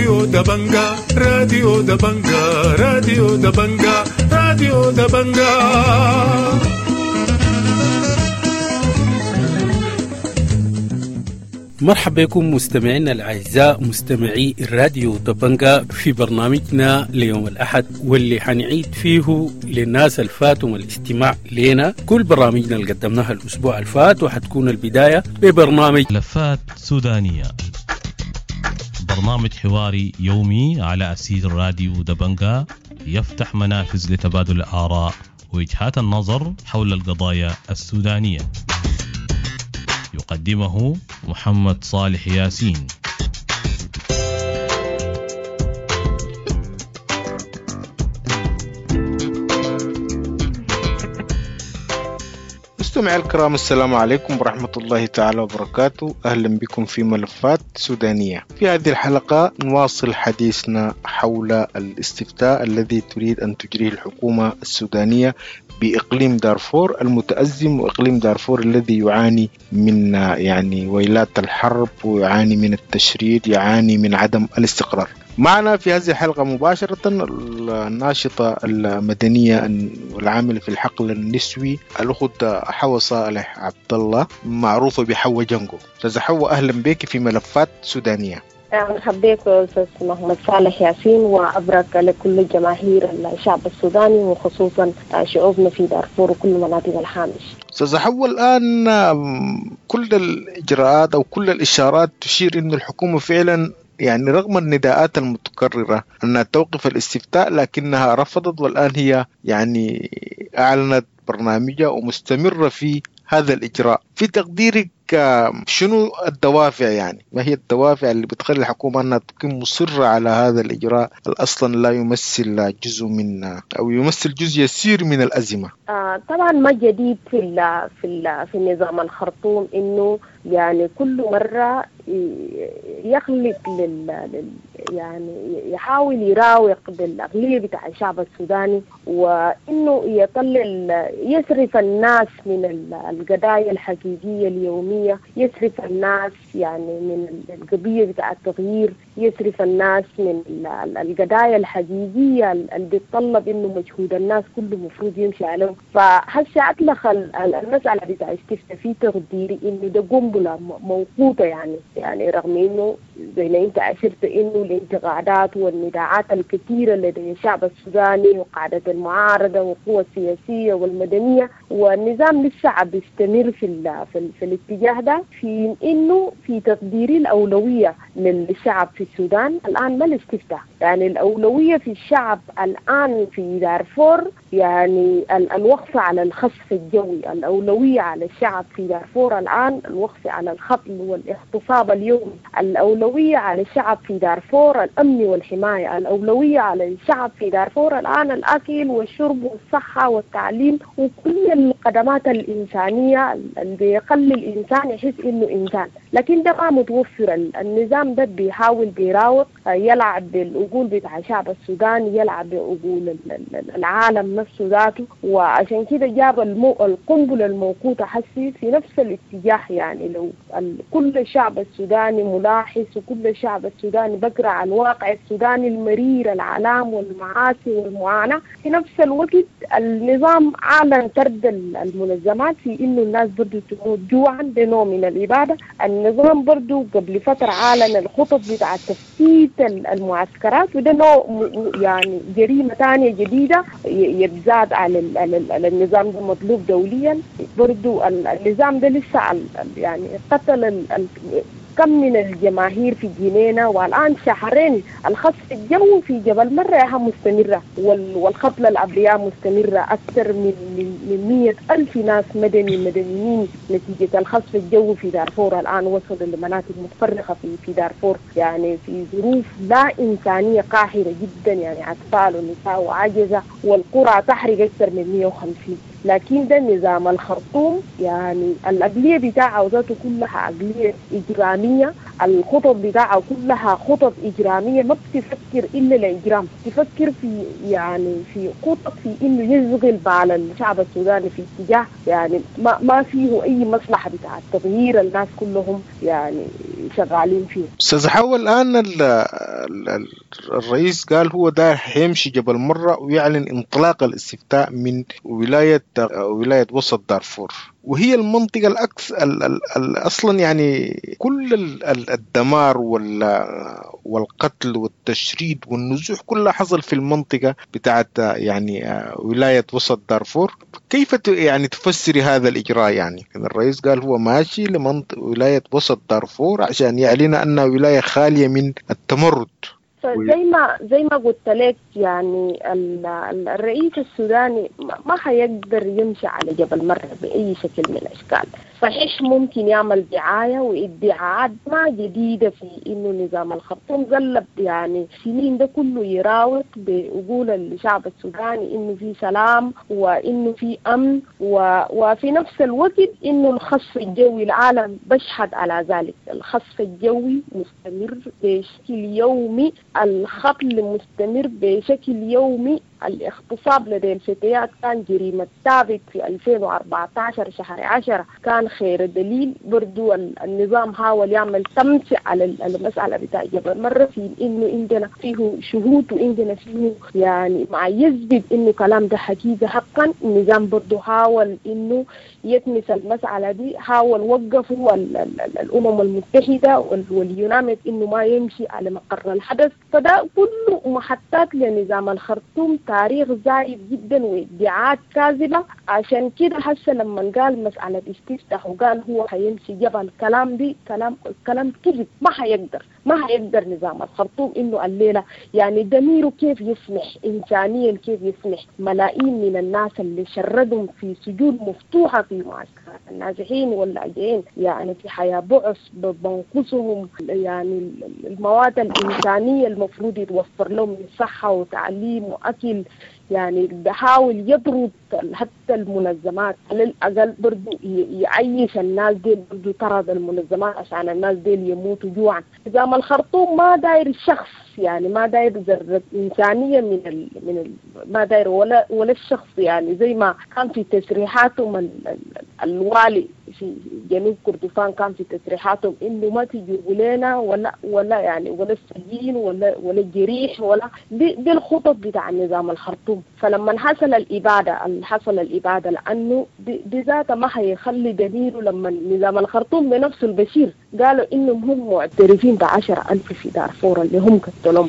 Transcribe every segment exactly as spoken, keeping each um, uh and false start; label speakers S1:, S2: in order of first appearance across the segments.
S1: راديو دبنجا راديو دبنجا راديو دبنجا راديو دبنجا.
S2: مرحبا بكم مستمعينا الأعزاء مستمعي الراديو دبنجا في برنامجنا ليوم الأحد، واللي حنعيد فيه للناس الفاتهم الاستماع لنا كل برامجنا اللي قدمناها الأسبوع الفات، وحتكون البداية ببرنامج
S3: ملفات سودانية، برنامج حواري يومي على أسير راديو دبنجا يفتح منافذ لتبادل الآراء ووجهات النظر حول القضايا السودانية. يقدمه محمد صالح ياسين.
S4: مستمعي الكرام، السلام عليكم ورحمة الله تعالى وبركاته. أهلا بكم في ملفات سودانية. في هذه الحلقة نواصل حديثنا حول الاستفتاء الذي تريد أن تجريه الحكومة السودانية بإقليم دارفور المتأزم، وإقليم دارفور الذي يعاني من يعني ويلات الحرب ويعاني من التشريد، يعاني من عدم الاستقرار. معنا في هذه الحلقة مباشرة الناشطة المدنية والعاملة في الحقل النسوي الأخت حوا صالح عبد الله، معروفة بحوا جنجو. أستاذة حوا، أهلا بك في ملفات سودانية.
S5: مرحبا بك أستاذ محمد صالح ياسين، وأبرك لكل جماهير الشعب السوداني وخصوصا شعوبنا في دارفور وكل مناطق الهامش.
S4: أستاذة حوا، الآن كل الإجراءات أو كل الإشارات تشير إن الحكومة فعلا يعني رغم النداءات المتكررة أنها توقف الاستفتاء لكنها رفضت، والآن هي يعني أعلنت برنامجها ومستمرة في هذا الإجراء. في تقديرك شنو الدوافع، يعني ما هي الدوافع اللي بتخلي الحكومة أنها تكون مصرة على هذا الإجراء أصلا لا يمثل جزء من أو يمثل جزء يسير من الأزمة؟
S5: آه طبعا ما جديد في ال في ال في النظام الخرطوم إنه يعني كل مرة يخلق لل, لل يعني يحاول يراوغ بالأغلبية بتاع الشعب السوداني، وإنه يطلع يصرف الناس من القضايا الحقيقية اليومية، يصرف الناس يعني من القضية بتاع التغيير، يصرف الناس من القضايا الحقيقية اللي بتطلب إنه مجهود الناس كله مفروض يمشي عليه. فهسه أطلق المسألة بتاع استفتاء في تقديري إنه ده قنبلة موقوتة، يعني يعني رغم إنه زي ما أنت أشرت إنه الانتقادات والنداعات الكثيرة لدى الشعب السوداني وقاعدة المعارضة والقوى السياسية والمدنية، والنظام لسه عم بيستمر في ال في, ال في الاتجاه ده، في إنه في تقديري الأولوية للشعب في السودان الآن ما الاستفتاء، يعني الأولوية في الشعب الآن في دارفور يعني الوقف على الخسف الجوي، الأولوية على الشعب في دارفور الآن الوقف على القتل والاغتصاب اليومي، الأولوية على الشعب في دارفور الأمن والحماية، الأولوية على الشعب في دارفور الآن الأكل والشرب والصحة والتعليم وكل الخدمات الإنسانية اللي بيخلي الإنسان يحس إنه إنسان. لكن ده ما متوفر. النظام ده بيحاول بيراوغ يلعب بالعقول بتاع شعب السودان، يلعب بعقول العالم نفسه ذاته، وعشان كده جاب القنبلة الموقوتة حسي في نفس الاتجاه. يعني لو كل الشعب السوداني ملاحظ وكل الشعب السوداني بقرأ عن الواقع السوداني المرير، العلام والمعاصي والمعاناة، في نفس الوقت النظام أعلن ترد المنظمات في إنه الناس برضو تموت جوعا بنوع من الإبادة. النظام برضو قبل فترة أعلن الخطط بتاع تفتيت المعسكرات، وده نوع يعني جريمة ثانية جديدة يبزاد على, على النظام ده، مطلوب دوليا. برضو النظام ده لسه يعني قتل كم من الجماهير في جنينة، والآن شهرين الخسف الجوي في جبل مرة مستمرة، والقتل الأبرياء مستمرة. أكثر من من مئة ألف ناس مدني مدنيين نتيجة الخسف الجوي في دارفور الآن وصلوا لمناطق متفرقة في في دارفور، يعني في ظروف لا إنسانية قاهرة جدا، يعني أطفال ونساء وعجزة، والقرى تحرق أكثر من مئة وخمسين. لكن ده نظام الخرطوم يعني الأقلية بتاعه ذاته كلها أقلية إجرامية، الخطط بتاعه كلها خطط إجرامية، ما بتفكر إلا الإجرام، تفكر في يعني في خطط في إنه يشغل بال الشعب السوداني في اتجاه يعني ما ما فيه أي مصلحة بتاع التغيير. الناس كلهم يعني شغالين فيه.
S4: أستاذ حوا، الآن ال ال الرئيس قال هو ده هيمشي جبل مرة ويعلن انطلاق الاستفتاء من ولاية ولاية وسط دارفور، وهي المنطقة الأكثر ال ال ال أصلا يعني كل ال الدمار والقتل والتشريد والنزوح كلها حصل في المنطقة بتاعت يعني ولاية وسط دارفور. كيف يعني تفسري هذا الإجراء؟ يعني الرئيس قال هو ماشي لمنطقة ولاية وسط دارفور عشان يعلن أنها ولاية خالية من التمرد.
S5: زي ما زي ما قلت لك يعني الرئيس السوداني ما حيقدر يمشي على جبل مرة بأي شكل من الأشكال. صحيح ممكن يعمل دعاية وادعاءات ما جديدة في إنه نظام الخرطوم قلب يعني سنين ده كله يراوغ بيقول الشعب السوداني إنه في سلام وإنه في أمن، وفي نفس الوقت إنه الخصف الجوي العالم بشهد على ذلك. الخصف الجوي مستمر بشكل يومي، القتل مستمر بشكل يومي، الاغتصاب لدى الفتيات كان جريمة ثابت في ألفين وأربعة عشر شهر عشرة، كان خير دليل. برضو النظام حاول يعمل تمسح على المسألة بتاع جبل مرة في إنه عندنا فيه شهود وعندنا فيه يعني مع يثبت إنه كلام ده حقيقة حقا. النظام برضو حاول إنه يتمس المسألة دي، حاول وقفوا الأمم المتحدة واليونامت إنه ما يمشي على مقر الحدث. فده كله محطات لنظام الخرطوم، تاريخ زايد جدا وادعاءات كاذبة. عشان كده هسه لما قال مسألة استفتاء وقال هو هيمشي جبل، كلام دي كلام كلام كذب. ما هيقدر ما هيقدر نظام الخرطوم إنه الليلة يعني ضميره كيف يسمح، إنسانيا كيف يسمح ملايين من الناس اللي شردهم في سجون مفتوحة في معسكرات النازحين واللاجئين يعني في حياة بعث بنقصهم يعني المواد الإنسانية المفروض يتوفر لهم من صحة وتعليم وأكل. يعني بحاول يضرب حتى المنظمات على الأقل برضو يعيش الناس دي، برضو طرد المنظمات عشان الناس دي يموتوا جوعا. نظام الخرطوم ما داير الشخص، يعني ما داير ذرة إنسانية من ال من ال ما داير ولا ولا الشخص. يعني زي ما كان في تسريحاتهم ال ال الوالي في جنوب كردفان كان في تسريحاتهم إنه ما تجيبوا لنا ولا ولا يعني ولا السجين ولا ولا الجريح ولا دي, دي الخطط بتاع النظام الخرطوم. فلما حصل الإبادة حصل الإبادة لأنه بذاته ما هيخلي دليله. لما نظام الخرطوم بنفس البشير قالوا إنهم هم معترفين بعشرة ألف في دارفور اللي هم كتلهم.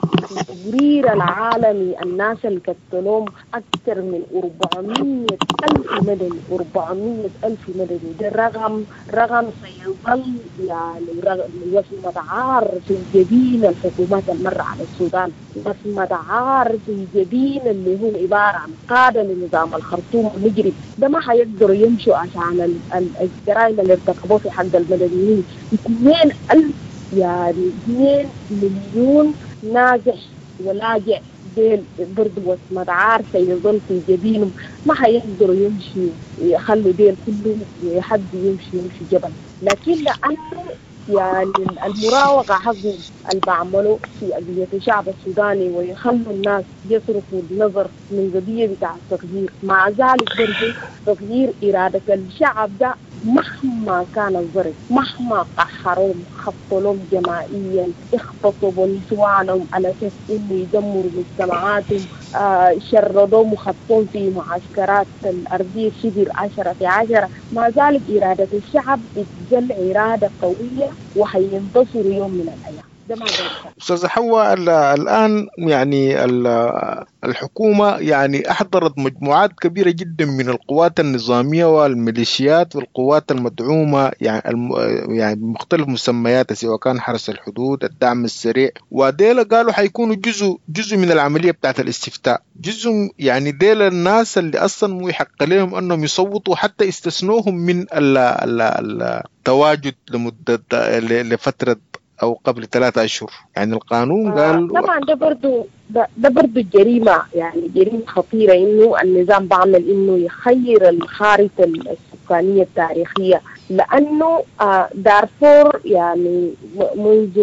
S5: التقرير العالمي الناس اللي كتلهم أكثر من أربعمية ألف مدني، أربعمية ألف مدني. ده رقم رقم سيظل يعني وصمة عار في جبين الحكومات المرة على السودان، وصمة عار في جبين اللي هو عبارة عن قادة لنظام الخرطوم المجرم. ده ما حيقدروا يمشوا عشان الجرائم اللي ارتكبوه في حق المدنيين. اثنين ألف يعني اثنين مليون نازح ولاجئ ديل برضو وصمة عار سيظل في جبينهم. ما حيقدروا يمشوا يخلوا ديل كلهم حد يمشي يمشي جبل. لكن لأنه يعني المراوغة حقهم اللي بعملوا في قضية الشعب السوداني ويخلوا الناس يصرفوا النظر من قضية بتاع التغيير، مع ذلك برضو تغيير إرادة الشعب ده مهما كان الظرف، مهما قحرهم خطلهم جماعيا اختصبوا نسوانهم على أساس إنه يدمروا مجتمعاتهم، آه شردهم وخطهم في معسكرات الأرضية شبر عشرة في عشرة، مع ذلك إرادة الشعب بتزل إرادة قوية وهينتصروا يوم من الأيام.
S4: أستاذ حوا، الآن يعني الحكومة يعني أحضرت مجموعات كبيرة جدا من القوات النظامية والميليشيات والقوات المدعومة يعني يعني بمختلف مسمياتها، سواء كان حرس الحدود، الدعم السريع، وديل قالوا حيكونوا جزء جزء من العملية بتاعت الاستفتاء، جزء يعني ديل الناس اللي أصلا مو يحق لهم أنهم يصوتوا، حتى استثنوهم من التواجد لمدة لفترة أو قبل ثلاثة أشهر. يعني القانون قال
S5: آه طبعا ده برضو ده, ده برضو جريمة، يعني جريمة خطيرة إنه النظام بعمل إنه يخير الخارطة السكانية التاريخية، لأنه آه دارفور يعني منذ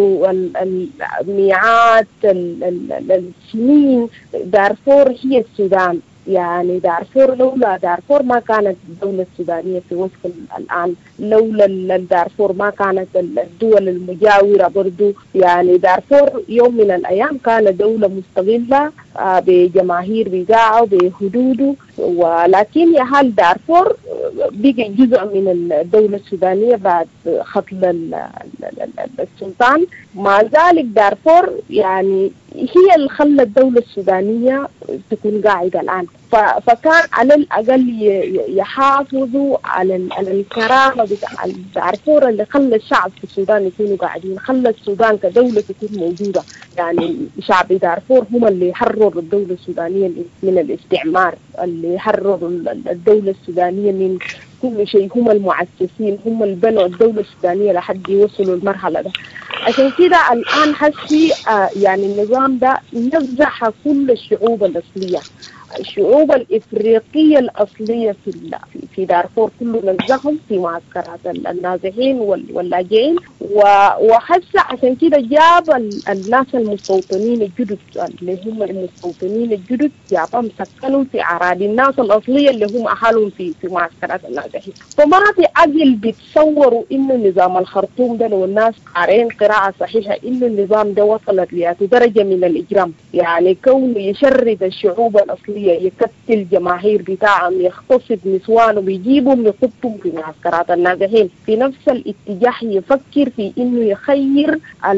S5: المئات السنين دارفور هي السودان. يعني دارفور لولا دارفور ما كانت الدولة السودانية في وصف الآن، لولا دارفور ما كانت الدول المجاورة برضو. يعني دارفور يوم من الأيام كان دولة مستقلة بجماهير بتاعه بحدوده، ولكن يا هل دارفور بقى جزء من الدولة السودانية بعد خطل السلطان. مع ذلك دارفور يعني هي اللي خلت الدولة السودانية تكون قاعدة الآن، فكان على الأقل يحافظوا على الكرامة بتاع دارفور اللي خلى الشعب في السودان يكونوا قاعدين، خلى السودان كدولة تكون موجودة. يعني شعب دارفور هم اللي حرروا الدولة السودانية من الاستعمار، اللي حرروا الدولة السودانية من كل شيء، هم المؤسسين، هم اللي بنوا الدولة السودانية لحد يوصلوا المرحلة ده. عشان كده الآن حسي آه يعني النظام ده نزح كل الشعوب الأصلية، الشعوب الإفريقية الأصلية في في دارفور كله نزحهم في معسكرات النازحين واللاجئين، وحس عشان كده جاب الناس المستوطنين الجدد اللي هم المستوطنين الجدد، جابهم سكنوا في أراضي الناس الأصلية اللي هم أهلهم في في معسكرات النازحين. فما في عقل بيتصوروا إنه نظام الخرطوم ده لو الناس قارئين قراءة صحيحة إنه النظام ده وصلت لهذه درجة من الإجرام، يعني كونه يشرد الشعوب الأصلية، يكتل جماهير بتاعهم، يغتصب نسوانهم، يجيبهم يحطهم في معسكرات النازحين. في نفس الاتجاه يفكر في انه يخير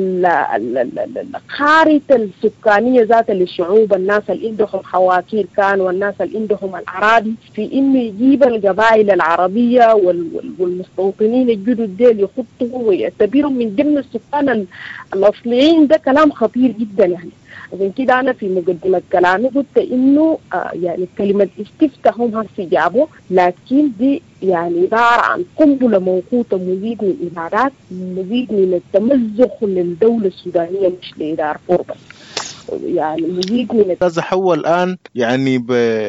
S5: الخارطة السكانية ذات للشعوب، الناس اللي عندهم حواكير كان والناس اللي عندهم الأراضي، في انه يجيب القبائل العربية والمستوطنين الجدد ديل يحطهم ويعتبرهم من ضمن السكان الأصليين. ده كلام خطير جدا. يعني عشان كده أنا في مقدمة كلامي قلت إنه آه يعني كلمة استفتاء هم هستجابوا، لكن دي يعني عبارة عن قنبلة موقوتة، مزيد من الإبادات، مزيد من التمزق للدولة السودانية مش لدارفور بس، يعني مزيد من
S4: تزحوا الآن يعني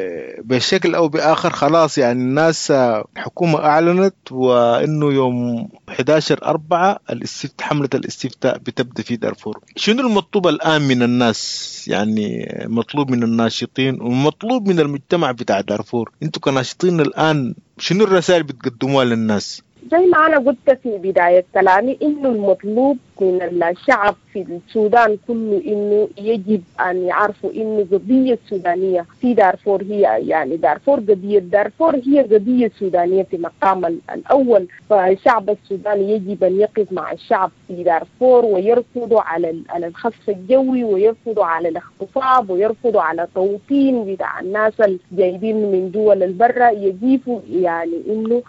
S4: بشكل أو بآخر. خلاص يعني الناس الحكومة أعلنت وإنه يوم أحد عشر أربعة الاستفتاء، حملة الاستفتاء بتبدأ في دارفور. شنو المطلوب الآن من الناس؟ يعني مطلوب من الناشطين ومطلوب من المجتمع بتاع دارفور. انتوا كناشطين الآن شنو الرسائل بتقدموها للناس؟
S5: زي ما أنا قلت في بداية كلامي إنه المطلوب من الشعب في السودان كله إنه يجب أن يعرفوا إنه قضية السودانية في دارفور هي يعني دارفور قضية دارفور هي قضية سودانية في مقام الأول. فالشعب السوداني يجب أن يقف مع الشعب في دارفور ويرفضوا على على الخسف الجوي، ويرفضوا على الاغتصاب، ويرفضوا على توطين بتاع الناس الجايبين من دول البرة، يجيبوا يعني إنه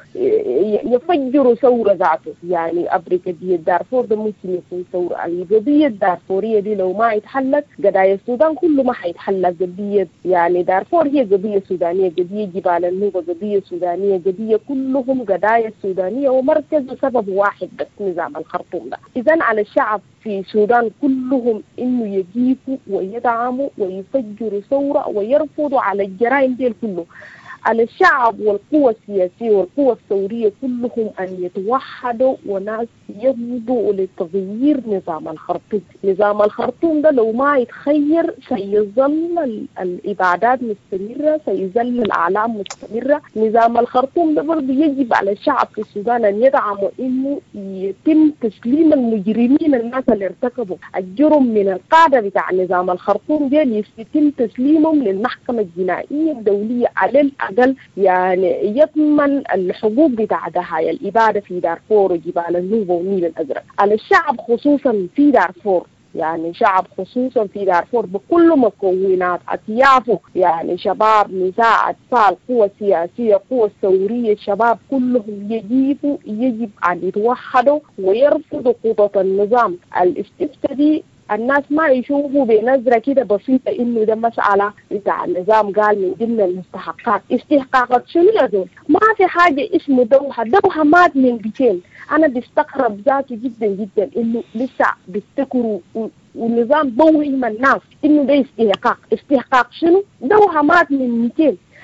S5: يفجروا ثورة ذاته. يعني أبري قضية دارفور ده ممكن يكون ثورة. القضية الدارفورية دي لو ما يتحلت قضايا السودان كله ما حيتحلت. قضية يعني دارفور هي قضية سودانية، قضية جبال النوبة قضية سودانية، قضية كلهم قضايا سودانية، ومركز سبب واحد بس نظام الخرطوم ده. إذن على الشعب في السودان كلهم إنه يجيبوا ويدعموا ويفجروا ثورة ويرفضوا على الجرائم دي كله. على الشعب والقوى السياسية والقوى الثورية كلهم أن يتوحدوا وناس يمضوا لتغيير نظام الخرطوم. نظام الخرطوم ده لو ما يتخير سيظل الإبادات مستمرة، سيظل الأعلام مستمرة. نظام الخرطوم ده برضه يجب على الشعب في السودان أن يدعموا إنه يتم تسليم المجرمين، الناس اللي ارتكبوا الجرم من القاعدة بتاع نظام الخرطوم ده يتم تسليمهم للمحكمة الجنائية الدولية على الأقل، يعني يضمن الحقوق بتاع ضحايا الإبادة في دارفور وجبال النوبة والنيل الأزرق. على الشعب خصوصا في دارفور، يعني شعب خصوصا في دارفور بكل مكونات أطيافه، يعني شباب، نساء، أطفال، قوى سياسية، قوى ثورية، شباب كلهم يجيبوا يجب أن يتوحدوا ويرفضوا خطط النظام. الاستفتاء دي الناس ما يشوفوا بنظرة كده بسيطة إنه ده مسألة بتاع النظام قال من ضمن المستحقات. استحقاقات شنو يا دول؟ ما في حاجة اسمه دوحة، دوحة مات من بيتين. أنا بستغرب ذاتي جدا جدا إنه لسه بيفتكروا والنظام بوهم الناس إنه ده استحقاق. استحقاق شنو؟ دوحة مات من مئتين.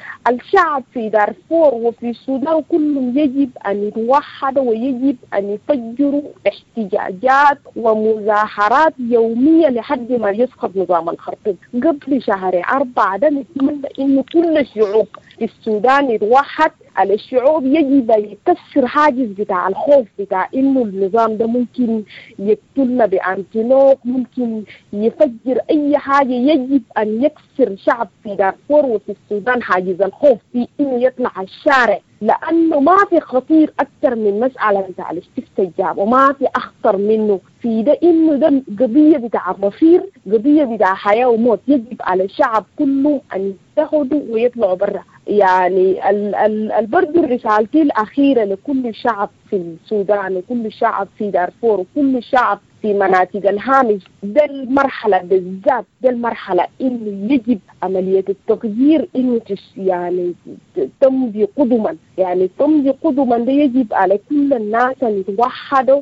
S5: الشعب في دارفور وفي السودان كلهم يجب أن يتوحدوا ويجب أن يفجروا احتجاجات ومظاهرات يومية لحد ما يسقط نظام الخرطوم. قبل شهر أربعة ده نتمنى إنه كل الشعوب في السودان يتوحد على الشعوب، يجب أن يكسر حاجز بتاع الخوف بتاع إنه النظام ده ممكن يقتلنا بأنتلوك، ممكن يفجر أي حاجة. يجب أن يكسر شعب في دارفور وفي السودان حاجز الخوف في إنه يطلع الشارع، لأنه ما في خطير أكثر من مسألة بتاع الاستفتاء، وما في أخطر منه في ده إنه ده قضية بتاع مصير، قضية بتاع حياة وموت. يجب على الشعب كله أن يتحدوا ويطلعوا برا. يعني ال ال البرد الرسالتي الأخيرة لكل شعب في السودان وكل شعب في دارفور وكل شعب في مناطق الهامش، ده المرحلة بالذات، ده المرحلة إنه يجب عملية التغيير إنه يعني تمضي قدما، يعني تمضي قدما. ده يجب على كل الناس أن يتوحدوا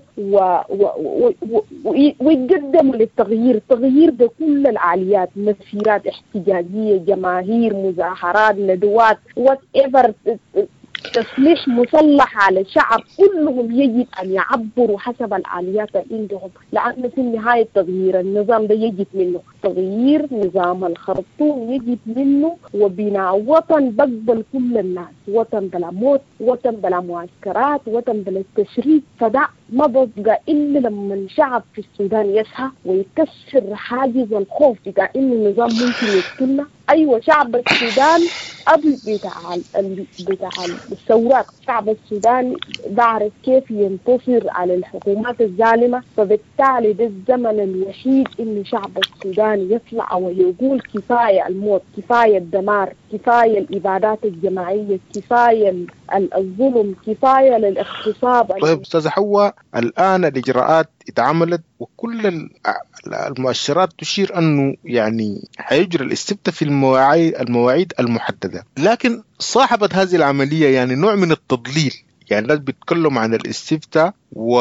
S5: ويقدموا للتغيير. التغيير ده كل العاليات، مسيرات احتجاجية، جماهير، مظاهرات، ندوات، whatever، تصليح مسلح على الشعب، كلهم يجب أن يعبروا حسب الآليات اللي عندهم، لأن في النهاية تغيير النظام ده يجب منه تغيير نظام الخرطوم، يجب منه وبناء وطن بقبل كل الناس، وطن بلا موت، وطن بلا معسكرات، وطن بلا التشريد. فده ما بقى إلا لما الشعب في السودان يسعى ويكسر حاجز الخوف بتاع إن النظام ممكن يقتلنا. أيوة، شعب السودان قبل بتاع بتاع الثورات، شعب السودان بعرف كيف ينتصر على الحكومات الظالمة، فبالتالي ده الزمن الوحيد إن شعب السودان يطلع ويقول كفاية الموت، كفاية الدمار، كفاية الإبادات الجماعية، كفاية الظلم، كفاية للاغتصاب.
S4: طيب أستاذ حواء، الآن الإجراءات اتعملت وكل المؤشرات تشير أنه يعني حيجرى الاستفتاء في المواعيد المواعيد المحددة، لكن صاحبة هذه العملية يعني نوع من التضليل. يعني الناس بيتكلم عن الاستفتاء،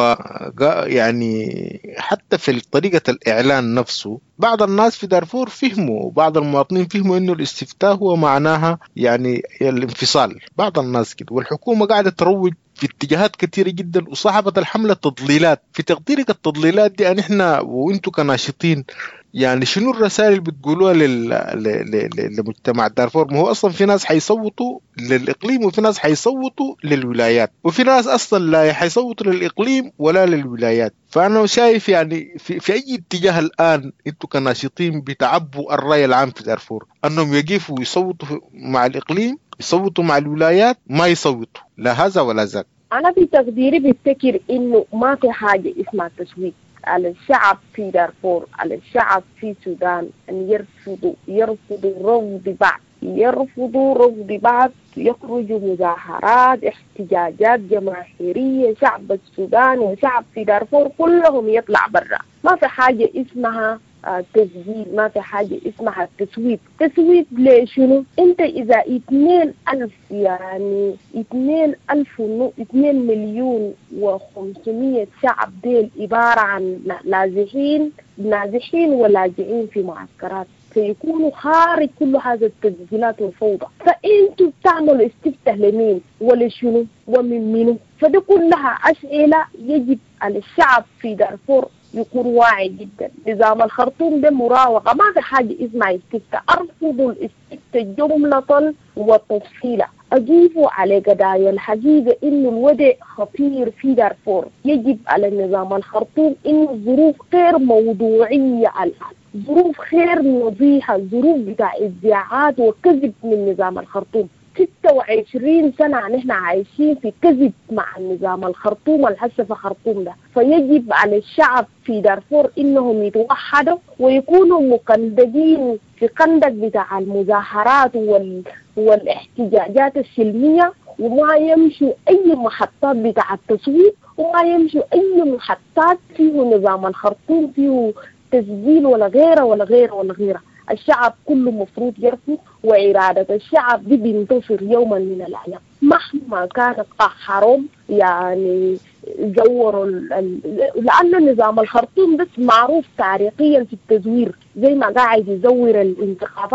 S4: ويعني حتى في طريقة الإعلان نفسه بعض الناس في دارفور فهموا، وبعض المواطنين فهموا إنه الاستفتاء هو معناها يعني الانفصال، بعض الناس كده. والحكومة قاعدة تروج في اتجاهات كثيرة جدا، وصاحبة الحملة تضليلات. في تقديرك التضليلات دي يعني احنا وانتو كناشطين يعني شنو الرسائل اللي بتقولوها لل... ل... ل... لمجتمع دارفور؟ ما هو اصلا في ناس حيصوتوا للاقليم، وفي ناس حيصوتوا للولايات، وفي ناس اصلا لا حيصوتوا للاقليم ولا للولايات. فانا شايف يعني في, في اي اتجاه الان انتوا كناشطين بتعبوا الراي العام في دارفور انهم يقفوا يصوتوا مع الاقليم، يصوتوا مع الولايات، ما يصوتوا لا هذا ولا ذاك.
S5: انا في تقديري بفتكر انه ما في حاجه اسمها تسويق على الشعب في دارفور، على الشعب في السودان ان يرفضوا يرفضوا رفض بعض، يرفضوا رفض بعض، يخرجوا مظاهرات، احتجاجات جماهيريه. شعب السودان وشعب في دارفور كلهم يطلع برا. ما في حاجه اسمها تسجيل، ما في حاجة اسمها تسويق. تسويق ليش؟ شنو؟ انت اذا اثنين الف يعني اثنين الف ونو اثنين مليون وخمسمية شعب ديل عبارة عن نازحين نازحين ولاجئين في معسكرات، سيكونوا خارج كل هذا التسجيلات والفوضى. فانتوا بتعملوا استفتاء لمين ولشنو ومن منو؟ فده كلها اسئلة يجب على الشعب في دارفور يكون واعي جدا. نظام الخرطوم ده مراوغة، ما في حاجة اسمها استفتاء. أرفضوا الاستفتاء جملة وتفصيلا، أجيبوا على قضايا الحقيقة إنه الوضع خطير في دارفور. يجب على نظام الخرطوم إنه الظروف غير موضوعية الآن، ظروف غير نظيفة، ظروف بتاع ادعاءات وكذب من نظام الخرطوم. ستة وعشرين سنة نحن عايشين في كذب مع النظام الخرطوم الحسفة خرطوم ده. فيجب على الشعب في دارفور إنهم يتوحدوا ويكونوا مقندقين في قندق بتاع المظاهرات وال... والاحتجاجات السلمية، وما يمشوا أي محطات بتاع التسويق، وما يمشوا أي محطات فيه نظام الخرطوم فيه تسجيل ولا غيره ولا غيره ولا غيره. الشعب كله مفروض يرفض، وإرادة الشعب دي بينتصر يوما من الأيام مهما كانت قهرهم. يعني زوروا ال... لأن نظام الخرطوم بس معروف تاريخيا في التزوير، زي ما قاعد يزور الانتخابات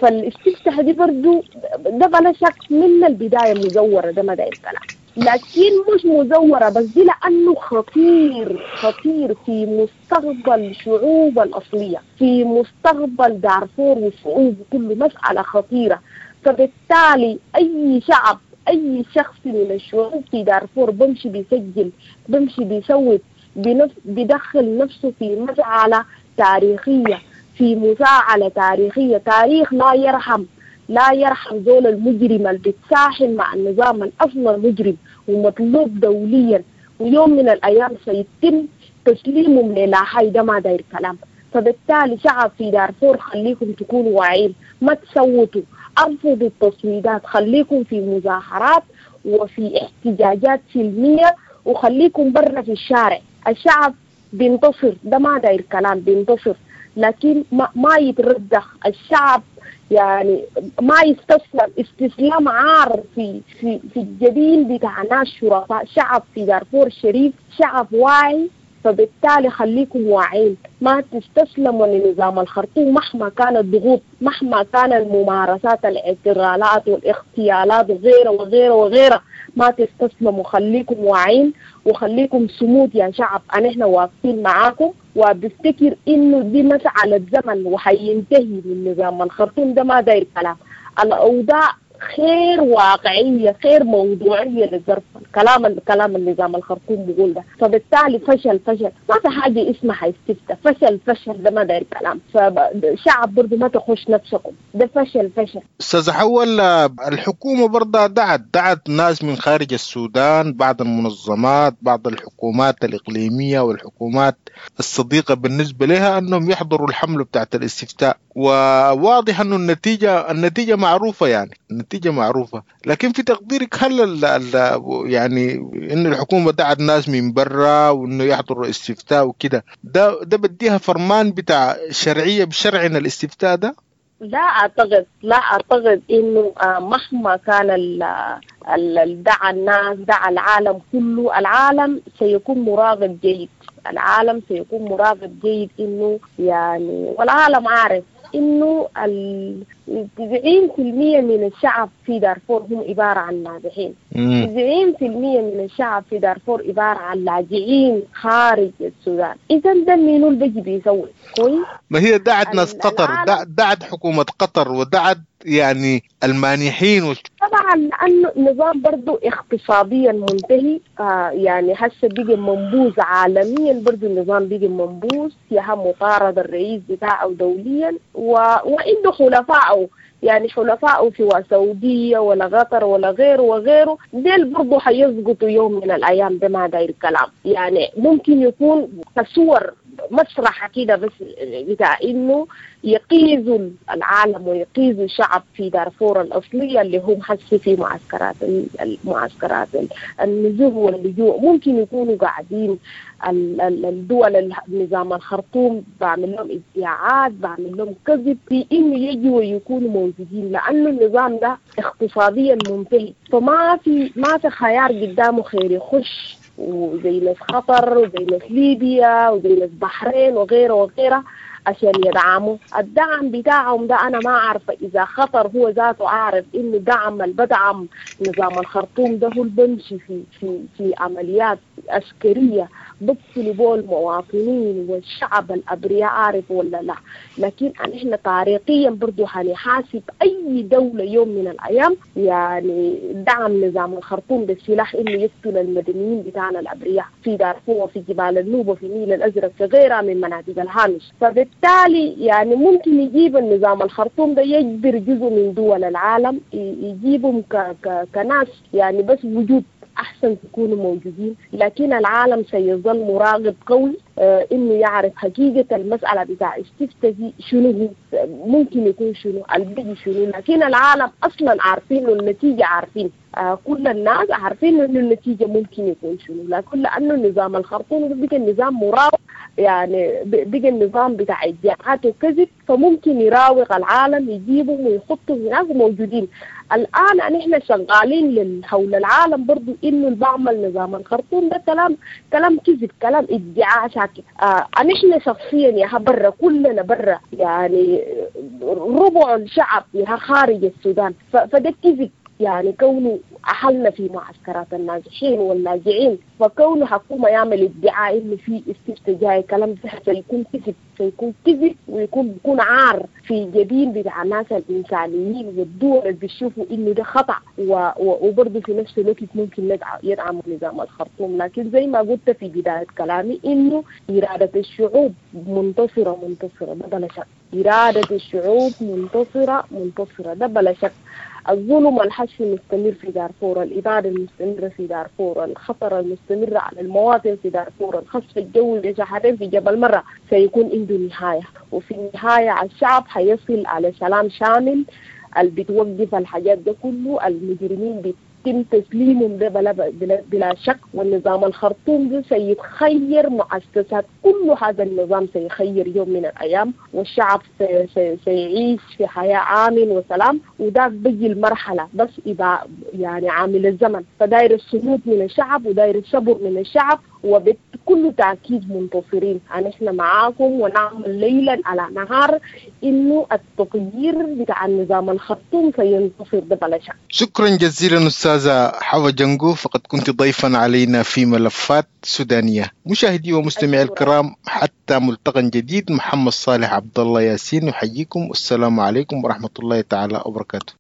S5: فالاستفتاء دي برضو ده بلا شك من البداية مزورة، ده ما ده الكلام، لكن مش مزورة بس دي لأنه خطير خطير في مستقبل الشعوب الأصلية، في مستقبل دارفور والشعوب كله، مسألة خطيرة. فبالتالي أي شعب أي شخص من الشعوب في دارفور بمشي بيسجل بمشي بيسوي بنفس بدخل نفسه في مسألة تاريخية، في مفاعلة تاريخية، تاريخ لا يرحم لا يرحم زول المجرم اللي بتساحل مع النظام الأصل مجرم ومطلوب دوليا، ويوم من الأيام سيتم تسليمهم للاحي، ده ما داير كلام. فبالتالي شعب في دارفور خليكم تكونوا واعيين، ما تصوتوا، ارفضوا التصويتات، خليكم في مظاهرات وفي احتجاجات سلمية، وخليكم برا في الشارع. الشعب بينتصر، ده ما داير كلام، بينتصر، لكن ما, ما يتردخ الشعب، يعني ما يستسلم استسلام عار في في في الجبين بتاع ناس شرفاء. شعب في دارفور شريف، شعب واعي، فبالتالي خليكم واعين، ما تستسلموا لنظام الخرطوم مهما كانت الضغوط، مهما كان الممارسات الاعتقالات والاغتيالات وغيره وغيره وغيره، ما تستسلموا، خليكم واعين وخليكم صمود يا شعب. أنا إحنا واقفين معاكم، وبفتكر إنه دي مسألة زمن وحينتهي من نظام الخرطوم، ده ما داير كلام. الأوضاع خير واقعية، خير موضوعية للظرف، الكلام الكلام النظام الخرطوم بيقول ده. فبالتالي فشل فشل ما في حاجة اسمها استفتاء، فشل فشل ده ما داير كلام. فشعب برضو ما تخش نفسكم، ده فشل فشل.
S4: أستاذ حول، الحكومة برضه دعت دعت ناس من خارج السودان، بعض المنظمات، بعض الحكومات الإقليمية والحكومات الصديقة بالنسبة لها أنهم يحضروا الحملة بتاعت الاستفتاء، وواضح أنه النتيجة النتيجة معروفة، يعني النتيجة معروفة. لكن في تقديرك هل ال ال يعني إن الحكومة دعت ناس من برا وإنه يحضروا استفتاء وكده، ده ده بديها فرمان بتاع شرعية بشرعنا الاستفتاء ده؟
S5: لا أعتقد لا أعتقد إنه مهما كان ال دعا الناس، دعا العالم كله، العالم سيكون مراقب جيد، العالم سيكون مراقب جيد، إنه يعني والعالم عارف إنه تسعين بالمئة من الشعب في دارفور هم عبارة عن نازحين، تسعين بالمئة من الشعب في دارفور عبارة عن لاجئين خارج السودان. إذا ده منو اللي بيجي بيسوي كويس؟
S4: ما هي دعت ناس قطر، دعت حكومة قطر ودعت يعني المانحين وش...
S5: طبعا لأنه نظام برضو اقتصاديا منتهي، آه يعني هسه بيجي منبوذ عالميا، برضو النظام بيجي منبوذ، يهم مطارد الرئيس بتاعه دوليا، و... وعنده خلفائه، يعني حلفائه في سعودية ولا قطر ولا غيره وغيره، ديل برضو حيسقطوا يوم من الأيام، بما داير الكلام. يعني ممكن يكون كصور مسرح كده بس بتاع إنه يقيزوا العالم ويقيزوا الشعب في دارفور الأصلية اللي هم حسوا في معسكرات المعسكرات النزوح واللجوء. ممكن يكونوا قاعدين الدول النظام الخرطوم بعمل لهم ادعاءات، بعمل لهم كذب في إنه يجوا ويكونوا موجودين، لأنه النظام ده اقتصاديا منتهي، فما في ما في خيار قدامه خير يخش، وزي ناس قطر وزي ناس ليبيا وزي ناس بحرين وغيره وغيره عشان يدعموا. الدعم بتاعهم ده أنا ما أعرف إذا خطر هو ذاته عارف إنه دعم البدعم نظام الخرطوم ده هو بمشي في في في عمليات عسكرية بتصل بول المواطنين والشعب الأبرياء، عارف ولا لا؟ لكن إحنا تاريخيا برضو هنحاسب أي دولة يوم من الأيام يعني دعم نظام الخرطوم بالسلاح إنه يقتل المدنيين بتاعنا الأبرياء في دارفور وفي جبال النوبة وفي النيل الأزرق في غيرها من مناطق الهامش. فبالتالي يعني ممكن يجيب النظام الخرطوم ده يجبر جزء من دول العالم يجيبهم ك ك كناس يعني بس وجود أحسن تكونوا موجودين، لكن العالم سيظل مراقب قوي آه إنه يعرف حقيقة المسألة بتاع استفتاء شنو هو، ممكن يكون شنو البيجي شنو، لكن العالم أصلا عارفين النتيجة، عارفين آه كل الناس عارفين إنه النتيجة ممكن يكون شنو، لكن لأنه النظام الخرطوم بيجي النظام مراقب، يعني بيجي النظام بتاع ادعاءات وكذب، فممكن يراوغ العالم يجيبهم ويحطهم هناك موجودين. الآن نحن شغالين حول العالم برضو إنه بعمل نظام الخرطوم ده كلام كلام كذب، كلام ادعاء عشان مشاكل. آه نحن شخصيا يا برا كلنا برا يعني ربع الشعب يا خارج السودان، فده كذب يعني كونه أحلنا في معسكرات النازحين واللاجئين، فكونه حكومة يعمل ادعاء إنه في استفتاء جاي كلام ده سيكون كذب، سيكون كذب ويكون بيكون عار في جبين بتاع الناس الإنسانيين والدول اللي بيشوفوا إنه ده خطأ، وبرضه في نفس الوقت ممكن يدعموا نظام الخرطوم. لكن زي ما قلت في بداية كلامي إنه إرادة الشعوب منتصرة منتصرة ده بلا شك، إرادة الشعوب منتصرة منتصرة ده بلا شك. الظلم الحشي المستمر في دارفور، الإبادة المستمرة في دارفور، الخطر المستمر على المواطن في دارفور، الخسف الجوي لشهرين في جبل مرة سيكون عنده نهاية، وفي النهاية الشعب حيصل على سلام شامل اللي بتوقف الحاجات ده كله. المجرمين بيتم تسليمهم ده بلا, بلا, بلا شك، والنظام الخرطوم ده سيتخير مؤسسات، كل هذا النظام سيخير يوم من الأيام، والشعب سي سي سيعيش في حياة آمن وسلام. وده بيجي المرحلة بس إذا يعني عامل الزمن، فداير الصمود من الشعب وداير الصبر من الشعب، وبكل تأكيد منتصرين. نحن معاكم ونعمل ليلا على نهار إنه التغيير بتاع النظام الخرطوم سينتصر ده بلا شك.
S4: شكرا جزيلا أستاذة حوا جنقو، فقد كنت ضيفا علينا في ملفات سودانية. مشاهدي ومستمعي الكرام، حتى ملتقى جديد، محمد صالح عبد الله ياسين يحييكم، والسلام عليكم ورحمة الله تعالى وبركاته.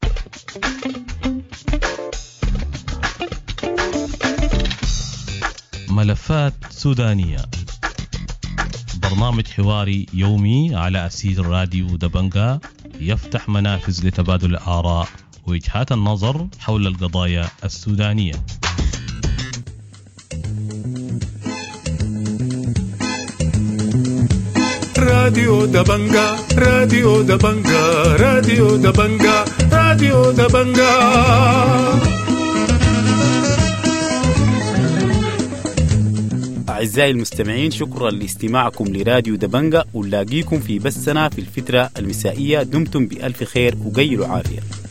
S3: ملفات سودانية، برنامج حواري يومي على أسير راديو دبنجا يفتح منافذ لتبادل الآراء ووجهات النظر حول القضايا السودانية.
S1: راديو دبنجا راديو دبنجا راديو دبنجا راديو دبنجا.
S6: أعزائي المستمعين، شكرا لاستماعكم لراديو دبنجا، ونلاقيكم في بثنا في الفترة المسائية. دمتم بألف خير وقيلوا عافية.